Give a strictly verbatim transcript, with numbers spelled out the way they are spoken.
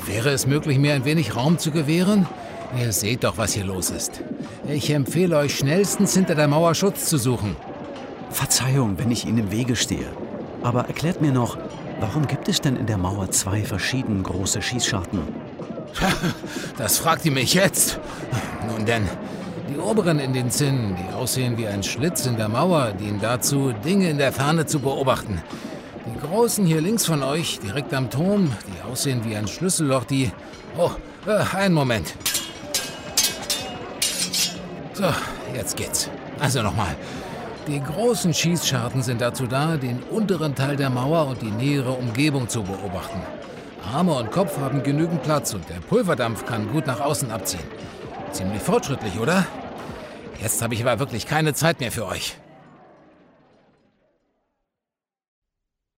Wäre es möglich, mir ein wenig Raum zu gewähren? Ihr seht doch, was hier los ist. Ich empfehle euch schnellstens, hinter der Mauer Schutz zu suchen. Verzeihung, wenn ich Ihnen im Wege stehe. Aber erklärt mir noch, warum gibt es denn in der Mauer zwei verschieden große Schießscharten? Das fragt ihr mich jetzt? Nun denn, die oberen in den Zinnen, die aussehen wie ein Schlitz in der Mauer, dienen dazu, Dinge in der Ferne zu beobachten. Die großen hier links von euch, direkt am Turm, die aussehen wie ein Schlüsselloch, die... Oh, äh, einen Moment. So, jetzt geht's. Also nochmal. Die großen Schießscharten sind dazu da, den unteren Teil der Mauer und die nähere Umgebung zu beobachten. Arme und Kopf haben genügend Platz und der Pulverdampf kann gut nach außen abziehen. Ziemlich fortschrittlich, oder? Jetzt habe ich aber wirklich keine Zeit mehr für euch.